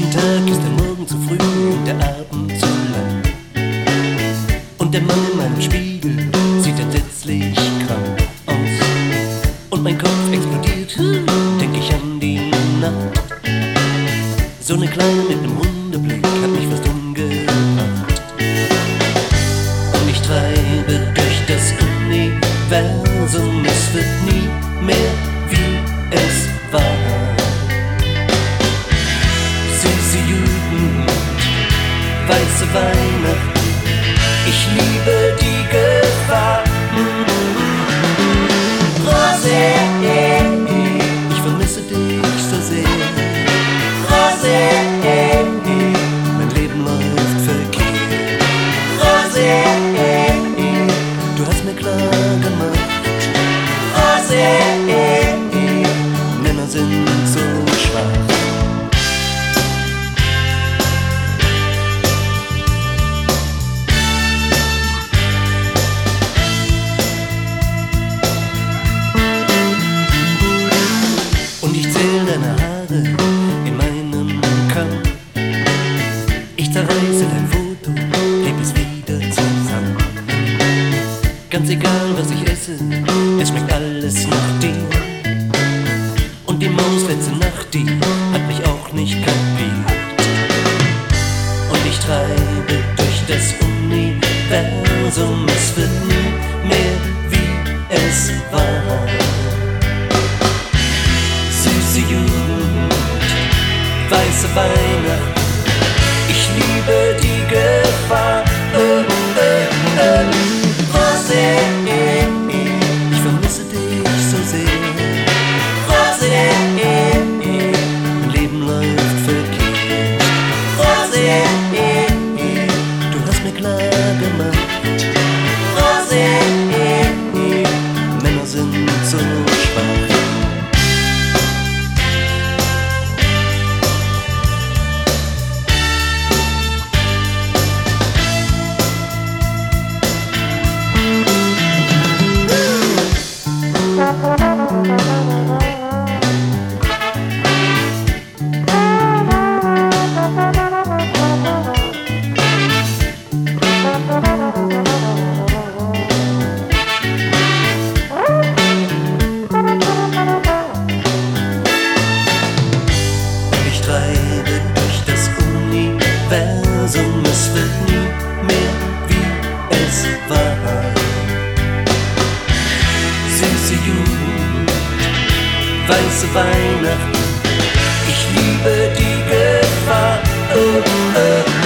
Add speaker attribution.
Speaker 1: Jeden Tag ist der Morgen zu früh und der Abend zu lang. Und der Mann in meinem Spiegel sieht entsetzlich krank aus. Und mein Kopf explodiert, denk ich an die Nacht. So eine Kleine mit nem Hundeblick hat mich fast umgebracht. Und ich treibe durch das Universum, es wird nie mehr wie es war. Süße Jugend, weiße Weihnacht, ich liebe die Gefahr. Rosé, ich vermisse dich so sehr. Rosé, mein Leben läuft verkehrt. Rosé, du hast mir klar gemacht. Rosé, Männer sind so schwach. Und ich zähl deine Haare in meinem Kamm. Ich zerreiße dein Foto, kleb es wieder zusammen. Ganz egal was ich esse, es schmeckt alles nach dir. Und die Maus letzte Nacht, die hat mich auch nicht kapiert. Und ich treibe durch das Universum, es wird nie mehr wie es war. Süße Jugend, weiße Weihnacht, ich liebe die Gefahr. Rosé, ich vermisse dich so sehr. Rosé, mein Leben läuft verkehrt. Rosé, du hast mir klar gemacht. Rosé, Männer sind so schwach. Ich treibe durch das Universum, es wird nie mehr wie es war. Süße Jugend, weiße Weihnacht, ich liebe die Gefahr.